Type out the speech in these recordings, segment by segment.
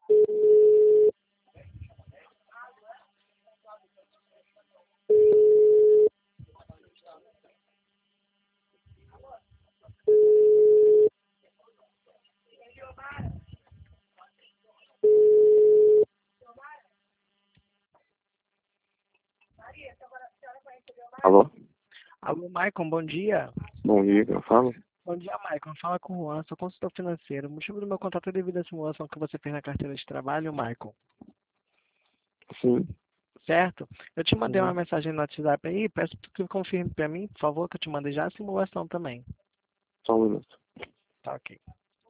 Alô? Alô, Maicon, bom dia. Bom dia, eu falo. Bom dia, Maicon. Fala com o Juan, sou consultor financeiro. O motivo do meu contato é devido à simulação que você fez na carteira de trabalho, Maicon. Sim. Certo? Eu te mandei uma mensagem no WhatsApp aí, peço que tu confirme para mim, por favor, que eu te mandei já a simulação também. Só um minuto. Tá ok.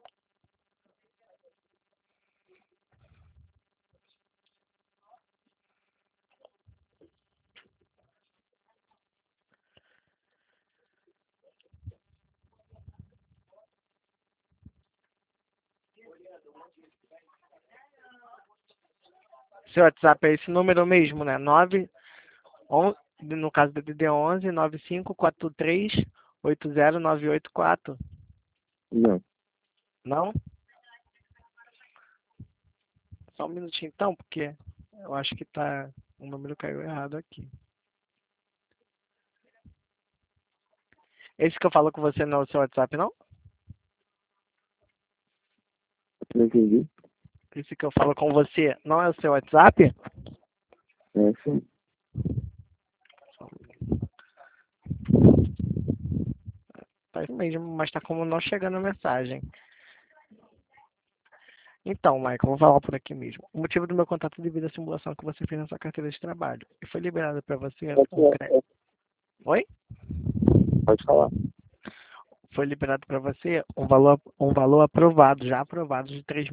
Seu WhatsApp é esse número mesmo, né? No caso do DDD 11 9543 80984. Não. Não? Só um minutinho então, porque eu acho que tá. O número caiu errado aqui. Esse que eu falo com você não é o seu WhatsApp, não? Não entendi. Esse que eu falo com você não é o seu WhatsApp? É, sim. Tá isso mesmo, mas tá como não chegando a mensagem. Então, Michael, vou falar por aqui mesmo. O motivo do meu contato é devido à simulação que você fez na sua carteira de trabalho. E foi liberado para você um crédito. Oi? Pode falar. Foi liberado para você um valor aprovado, já aprovado, de R$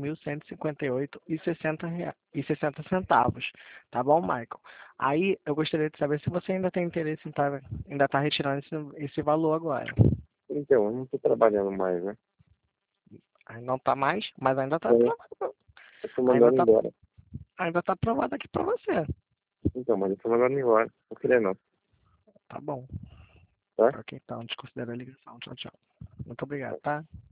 3.158,60. Tá bom, Michael? Aí eu gostaria de saber se você ainda tem interesse em ainda tá retirando esse valor agora. Então, eu não estou trabalhando mais, né? Aí não tá mais, mas ainda tá Eu aprovado. fui mandado embora. Ainda tá aprovado aqui para você. Então, mas eu fui mandado embora. Não queria não. Tá bom. Tá? Ok, então, desconsidera a ligação. Tchau, tchau. Muito obrigado, tá?